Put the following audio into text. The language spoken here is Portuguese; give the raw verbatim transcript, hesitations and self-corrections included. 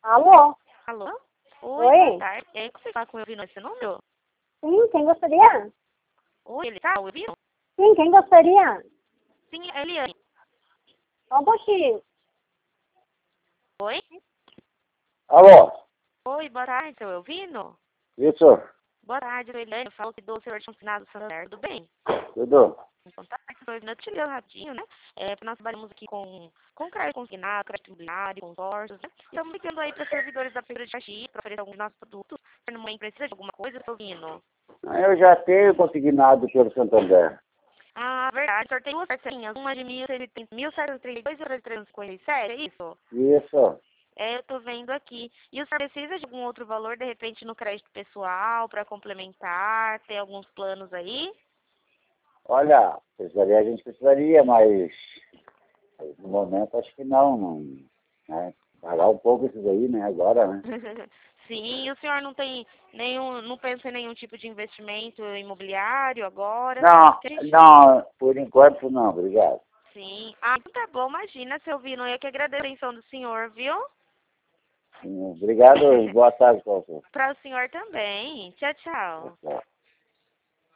Alô? Alô? Oi, Oi? boa tarde. É, você fala com o Elvino esse número? Sim, quem gostaria? Oi, ele tá, o Elvino? Sim, quem gostaria? Sim, é a Eliane. Só um pouquinho. Oi? Alô? Oi, boa tarde, seu Elvino? Isso? Boa tarde, Eliane. Eu falo que do senhor Chancinado Santander, tudo bem? Tudo? Então tá, senhor Elvino, eu te ligo rapidinho, né? É, nós trabalhamos aqui com, com crédito consignado, crédito imobiliário, consórcios, né? Estamos ligando aí para servidores da Prefeitura de Xaxi para oferecer alguns dos nossos produtos. Se a mãe precisa de alguma coisa, seu Elvino? Eu já tenho consignado pelo Santander. Ah, verdade. O senhor tem duas parcelinhas. Uma de mil setecentos e trinta e dois e outra de trezentos e cinquenta e sete, é isso? Isso. É, eu tô vendo aqui. E o senhor precisa de algum outro valor, de repente, no crédito pessoal, para complementar? Tem alguns planos aí? Olha, precisaria, a gente precisaria, mas no momento acho que não, não, né? Pagar um pouco isso aí, né, agora, né? Sim, e o senhor não tem nenhum, não pensa em nenhum tipo de investimento imobiliário agora? Não, Que a gente- não, por enquanto não, obrigado. Sim. Ah, então tá bom, imagina, seu Vino. Eu que agradeço a atenção do senhor, viu? Obrigado, boa tarde para você. Para o senhor também. Tchau, tchau. Tchau.